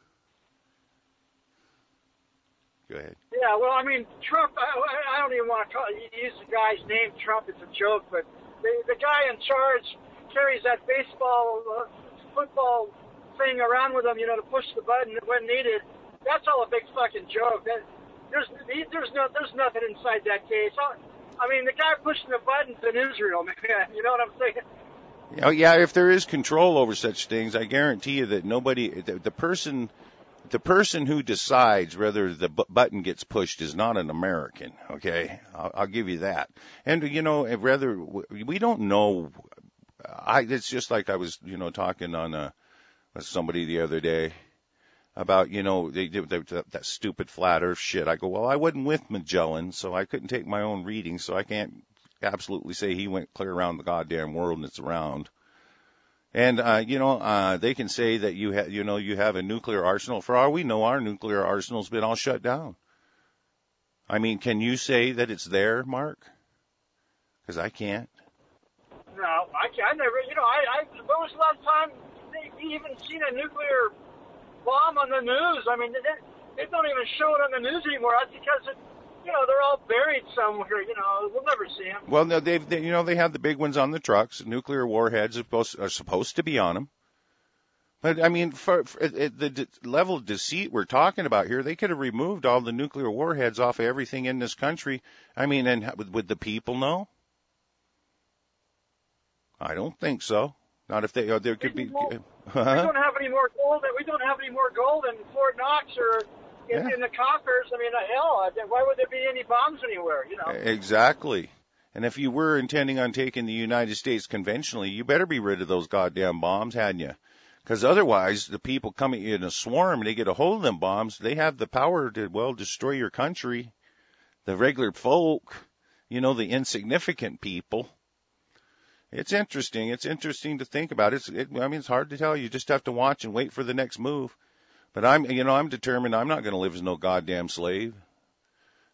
Go ahead. Yeah, well, I mean, Trump, I, I don't even want to call, use the guy's name, Trump, it's a joke, but the, the guy in charge carries that baseball, uh, football thing around with him, you know, to push the button when needed. That's all a big fucking joke. That, there's there's no there's nothing inside that case. I mean, the guy pushing the buttons in Israel, man. You know what I'm saying? Oh yeah, if there is control over such things, I guarantee you that nobody, the, the person, the person who decides whether the bu- button gets pushed is not an American. Okay, I'll, I'll give you that. And you know, rather we don't know. I, it's just like I was, you know, talking on uh, with somebody the other day about, you know, they did that, that stupid flat earth shit. I go, well, I wasn't with Magellan, so I couldn't take my own reading, so I can't absolutely say he went clear around the goddamn world and it's around. And, uh, you know, uh, they can say that you have, you know, you have a nuclear arsenal. For all we know, our nuclear arsenal's been all shut down. I mean, can you say that it's there, Mark? Because I can't. No, I, I never, you know, I, I, when was the last time you even seen a nuclear bomb on the news? I mean, they, they don't even show it on the news anymore. That's because, it, you know, they're all buried somewhere, you know, we'll never see them. Well, no, they've, they, you know, they have the big ones on the trucks. Nuclear warheads are supposed, are supposed to be on them. But, I mean, for, for at the de- level of deceit we're talking about here, they could have removed all the nuclear warheads off of everything in this country. I mean, and would, would the people know? I don't think so. Not if they, uh, there could be. Uh, we don't have any more gold. We don't have any more gold in Fort Knox or in, yeah. in the coffers. I mean, hell, why would there be any bombs anywhere? You know. Exactly. And if you were intending on taking the United States conventionally, you better be rid of those goddamn bombs, hadn't you? Because otherwise, the people come at you in a swarm and they get a hold of them bombs. They have the power to, well, destroy your country. The regular folk, you know, the insignificant people. It's interesting. It's interesting to think about. It's, it, I mean, it's hard to tell. You just have to watch and wait for the next move. But I'm, you know, I'm determined I'm not going to live as no goddamn slave.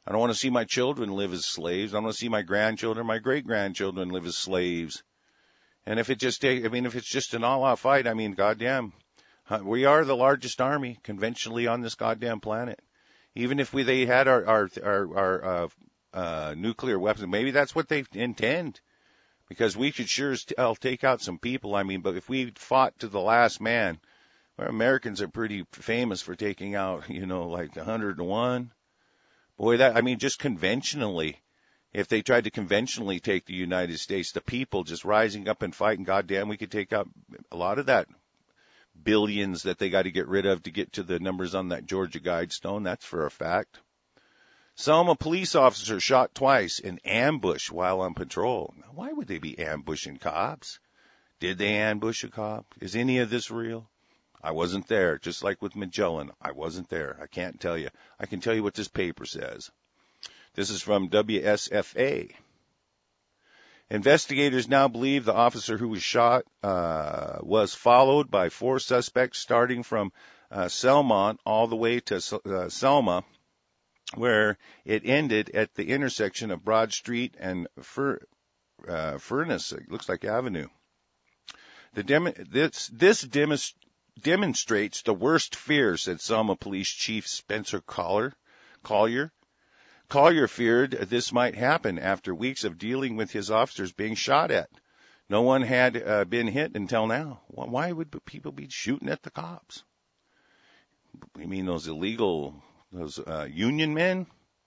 I don't want to see my children live as slaves. I don't want to see my grandchildren, my great-grandchildren live as slaves. And if it just, I mean, if it's just an all-out fight, I mean, goddamn, we are the largest army conventionally on this goddamn planet. Even if we they had our our our, our uh, uh, nuclear weapons, maybe that's what they intend, because we could sure as hell take out some people. I mean, but if we fought to the last man, well, Americans are pretty famous for taking out, you know, like one hundred and one. Boy, that, I mean, just conventionally, if they tried to conventionally take the United States, the people just rising up and fighting, goddamn, we could take out a lot of that billions that they got to get rid of to get to the numbers on that Georgia Guidestone. That's for a fact. Selma police officer shot twice in ambush while on patrol. Now, why would they be ambushing cops? Did they ambush a cop? Is any of this real? I wasn't there, just like with Magellan. I wasn't there. I can't tell you. I can tell you what this paper says. This is from W S F A. Investigators now believe the officer who was shot uh, was followed by four suspects starting from uh, Selmont all the way to uh, Selma, where it ended at the intersection of Broad Street and Fur, uh, Furnace. It looks like Avenue. The dem- this this demonstrates demonstrates the worst fear, said Selma Police Chief Spencer Collier. Collier. Collier feared this might happen after weeks of dealing with his officers being shot at. No one had uh, been hit until now. Why would people be shooting at the cops? You mean those illegal, those uh, union men?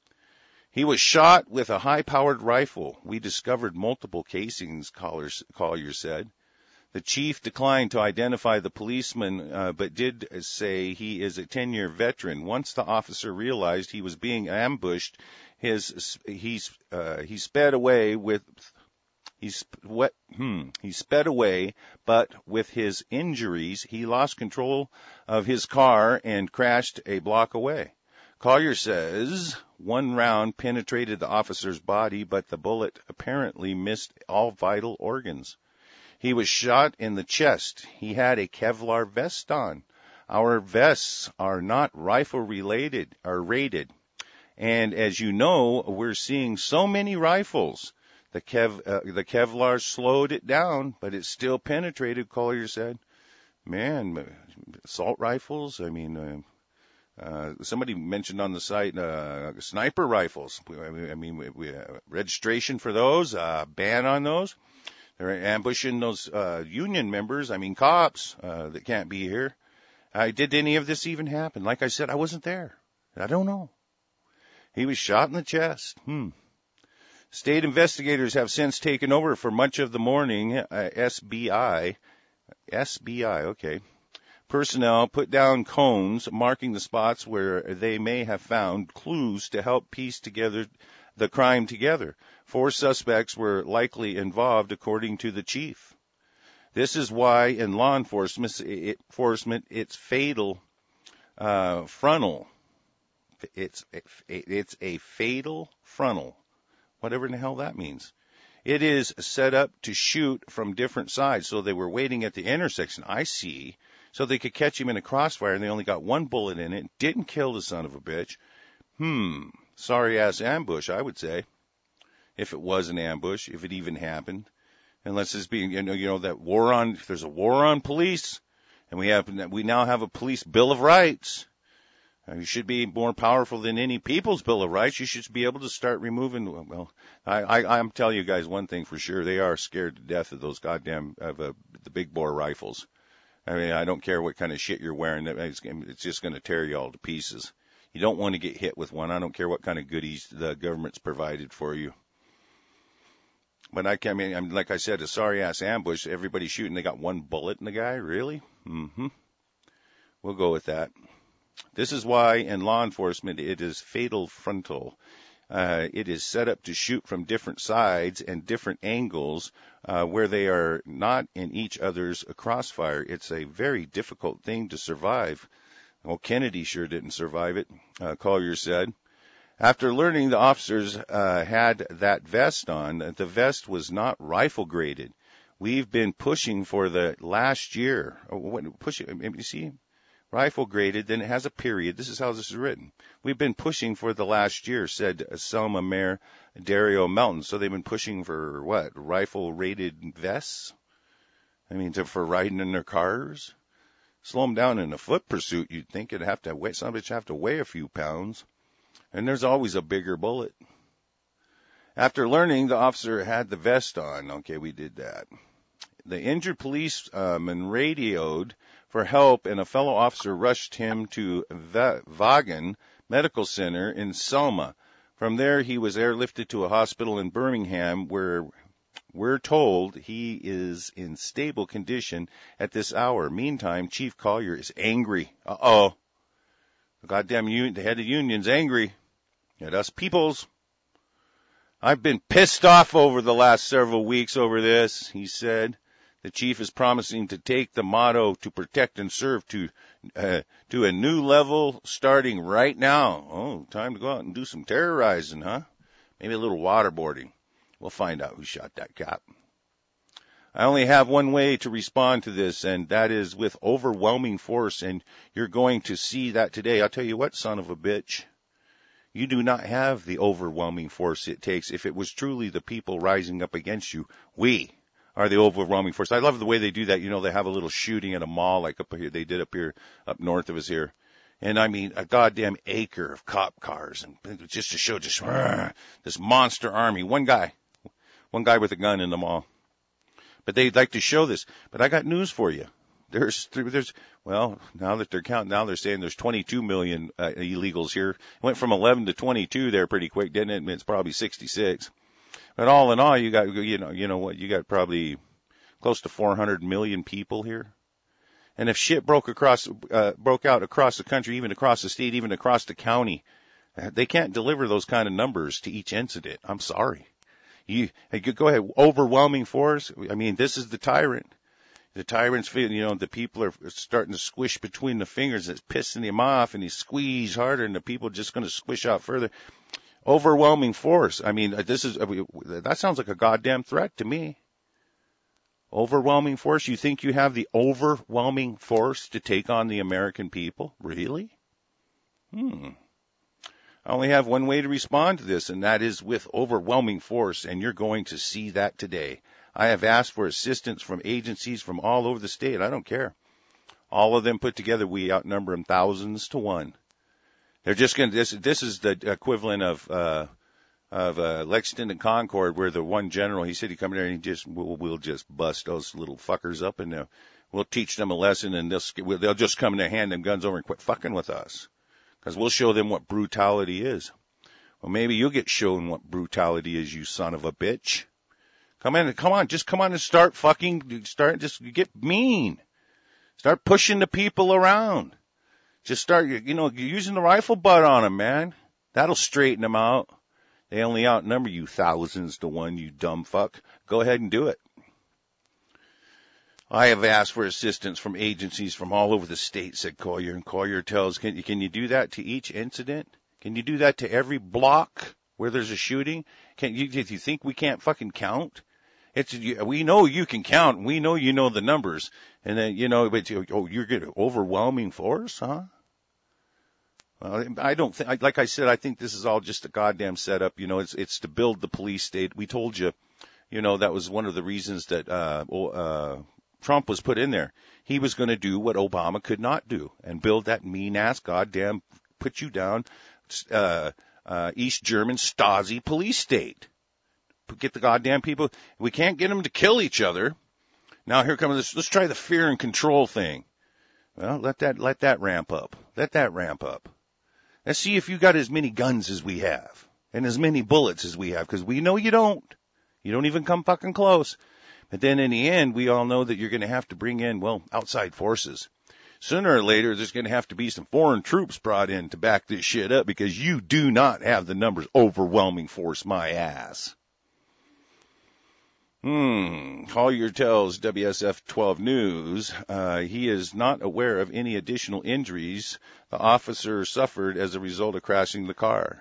He was shot with a high-powered rifle. We discovered multiple casings, Collier, Collier said. The chief declined to identify the policeman, uh, but did say he is a ten-year veteran. Once the officer realized he was being ambushed, his he uh, he sped away with he sp- hmm, he sped away, but with his injuries, he lost control of his car and crashed a block away. Collier says one round penetrated the officer's body, but the bullet apparently missed all vital organs. He was shot in the chest. He had a Kevlar vest on. Our vests are not rifle related or rated. And as you know, we're seeing so many rifles. The Kev, uh, the Kevlar slowed it down, but it still penetrated, Collier said. Man, assault rifles, I mean, uh, uh, somebody mentioned on the site, uh, sniper rifles. I mean, we, we, uh, registration for those, uh, ban on those. They're ambushing those uh, union members, I mean cops, uh, that can't be here. Uh, did any of this even happen? Like I said, I wasn't there. I don't know. He was shot in the chest. Hmm. State investigators have since taken over for much of the morning. Uh, S B I, S B I, okay. Personnel put down cones marking the spots where they may have found clues to help piece together the crime together. Four suspects were likely involved, according to the chief. This is why in law enforcement, it, enforcement it's fatal uh, frontal. It's it's a fatal frontal, whatever in the hell that means. It is set up to shoot from different sides, so they were waiting at the intersection. I see, so they could catch him in a crossfire, and they only got one bullet in it. Didn't kill the son of a bitch. Hmm. Sorry ass ambush, I would say. If it was an ambush, if it even happened, unless it's being, you know, you know that war on, if there's a war on police, and we have, we now have a police bill of rights. Uh, you should be more powerful than any people's bill of rights. You should be able to start removing. Well, I, I, I'm telling you guys one thing for sure: they are scared to death of those goddamn of uh, the big bore rifles. I mean, I don't care what kind of shit you're wearing; it's, it's just going to tear you all to pieces. You don't want to get hit with one. I don't care what kind of goodies the government's provided for you. But I, I mean, I'm, like I said, a sorry-ass ambush. Everybody's shooting. They got one bullet in the guy. Really? Mm-hmm. We'll go with that. This is why in law enforcement it is fatal frontal. Uh, it is set up to shoot from different sides and different angles uh, where they are not in each other's crossfire. It's a very difficult thing to survive. Well, Kennedy sure didn't survive it, uh, Collier said. After learning the officers uh, had that vest on, the vest was not rifle graded. We've been pushing for the last year. Oh, what, pushing, you see, rifle graded, then it has a period. This is how this is written. We've been pushing for the last year, said Selma Mayor Dario Melton. So they've been pushing for what? Rifle rated vests? I mean, to, for riding in their cars? Slow them down in a foot pursuit. You'd think it'd have to weigh, some bitch have to weigh a few pounds. And there's always a bigger bullet. After learning the officer had the vest on, okay, we did that. The injured policeman radioed for help, and a fellow officer rushed him to Vaughan Medical Center in Selma. From there, he was airlifted to a hospital in Birmingham, where we're told he is in stable condition at this hour. Meantime, Chief Collier is angry. Uh-oh. The goddamn union, the head of the union's angry at us peoples. I've been pissed off over the last several weeks over this, he said. The chief is promising to take the motto to protect and serve to uh, to a new level starting right now. Oh, time to go out and do some terrorizing, huh? Maybe a little waterboarding. We'll find out who shot that cop. I only have one way to respond to this, and that is with overwhelming force, and you're going to see that today. I'll tell you what, son of a bitch. You do not have the overwhelming force it takes. If it was truly the people rising up against you, we are the overwhelming force. I love the way they do that. You know, they have a little shooting at a mall like up here. They did up here, up north of us here. And I mean, a goddamn acre of cop cars, and just to show just uh, this monster army. One guy, one guy with a gun in the mall. But they'd like to show this. But I got news for you. There's, there's, well, now that they're counting, now they're saying there's twenty-two million uh, illegals here. It went from eleven to twenty-two there pretty quick, didn't it? I mean, it's probably sixty-six. But all in all, you got, you know, you know what, you got probably close to four hundred million people here. And if shit broke across, uh, broke out across the country, even across the state, even across the county, they can't deliver those kind of numbers to each incident. I'm sorry. You, you go ahead, overwhelming force. I mean, this is the tyrant. The tyrant's feeling, you know, the people are starting to squish between the fingers. It's pissing him off, and he squeezes harder, and the people are just going to squish out further. Overwhelming force. I mean, this is, that sounds like a goddamn threat to me. Overwhelming force? You think you have the overwhelming force to take on the American people? Really? Hmm. I only have one way to respond to this, and that is with overwhelming force, and you're going to see that today. I have asked for assistance from agencies from all over the state. I don't care. All of them put together, we outnumber them thousands to one. They're just going to, this, this is the equivalent of, uh, of, uh, Lexington and Concord, where the one general, he said he'd come in there and he just, we'll, we'll just bust those little fuckers up, and uh, we'll teach them a lesson, and they'll, they'll just come in there, hand them guns over and quit fucking with us. Because we'll show them what brutality is. Well, maybe you'll get shown what brutality is, you son of a bitch. Come in, come on, just come on and start fucking, start, just get mean. Start pushing the people around. Just start, you know, using the rifle butt on them, man. That'll straighten them out. They only outnumber you thousands to one, you dumb fuck. Go ahead and do it. I have asked for assistance from agencies from all over the state, said Collier. And Collier tells, can, can you do that to each incident? Can you do that to every block where there's a shooting? Can you, do you think we can't fucking count? It's, we know you can count, and we know you know the numbers. And then, you know, but, oh, you're getting overwhelming force, huh? Well, I don't think, like I said, I think this is all just a goddamn setup. You know, it's, it's to build the police state. We told you, you know, that was one of the reasons that, uh, uh, Trump was put in there. He was going to do what Obama could not do and build that mean-ass goddamn, put you down, uh, uh, East German Stasi police state. Get the goddamn people. We can't get them to kill each other. Now here comes this. Let's try the fear and control thing. Well, let that, let that ramp up. Let that ramp up. Let's see if you got as many guns as we have and as many bullets as we have, because we know you don't. You don't even come fucking close. But then in the end, we all know that you're going to have to bring in, well, outside forces. Sooner or later, there's going to have to be some foreign troops brought in to back this shit up, because you do not have the numbers. Overwhelming force, my ass. Hmm. Collier tells W S F twelve News uh, he is not aware of any additional injuries the officer suffered as a result of crashing the car.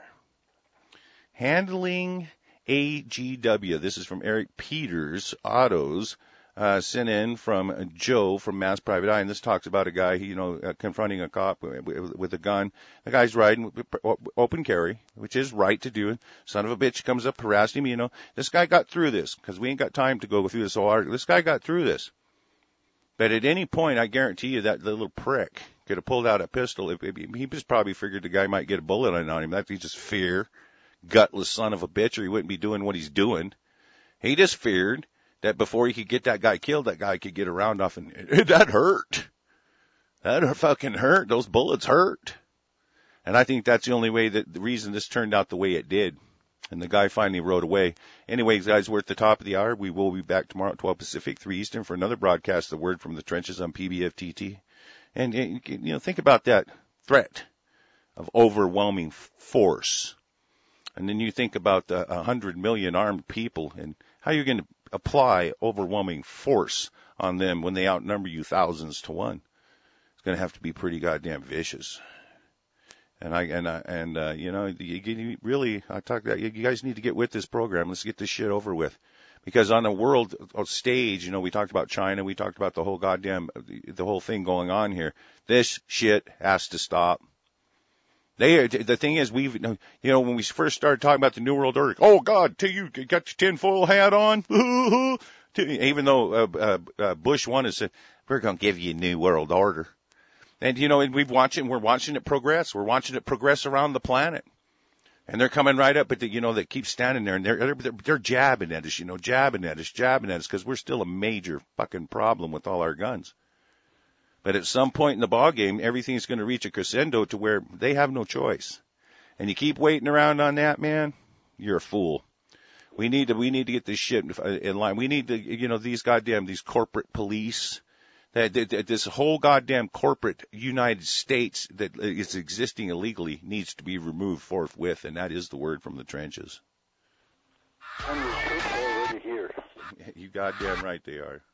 Handling A G W. This is from Eric Peters Autos. uh, sent in from uh, Joe from Mass Private Eye, and this talks about a guy, you know, uh, confronting a cop with, with a gun. The guy's riding with open carry, which is right to do. Son of a bitch comes up, harassed him. You know, this guy got through this because we ain't got time to go through this whole article. This guy got through this. But at any point, I guarantee you that little prick could have pulled out a pistol. If, if he just probably figured the guy might get a bullet on him. That'd be just fear. Gutless son of a bitch, or he wouldn't be doing what he's doing. He just feared that before he could get that guy killed, that guy could get around off, and that hurt. That fucking hurt. Those bullets hurt. And I think that's the only way that the reason this turned out the way it did. And the guy finally rode away. Anyways, guys, we're at the top of the hour. We will be back tomorrow at twelve Pacific, three Eastern for another broadcast, The Word from the Trenches on P B F T T. And, you know, think about that threat of overwhelming force. And then you think about the one hundred million armed people and how you're going to apply overwhelming force on them when they outnumber you thousands to one. It's going to have to be pretty goddamn vicious. And I and I, and uh, you know, you, you really, I talk that you guys need to get with this program. Let's get this shit over with. Because on the world stage, you know, we talked about China, we talked about the whole goddamn, the whole thing going on here. This shit has to stop. They are, the thing is, we've, you know, when we first started talking about the New World Order, oh God, till you got your tinfoil hat on, even though uh, uh, uh, Bush one has said, we're going to give you a New World Order. And, you know, and we've watching, we're watching it progress. We're watching it progress around the planet. And they're coming right up, but the, you know, they keep standing there and they're, they're, they're jabbing at us, you know, jabbing at us, jabbing at us, because we're still a major fucking problem with all our guns. But at some point in the ball game, everything's going to reach a crescendo to where they have no choice. And you keep waiting around on that, man, you're a fool. We need to, we need to get this shit in line. We need to, you know, these goddamn, these corporate police, that, that this whole goddamn corporate United States that is existing illegally needs to be removed forthwith, and that is the word from the trenches. And your troops already here. You goddamn right they are.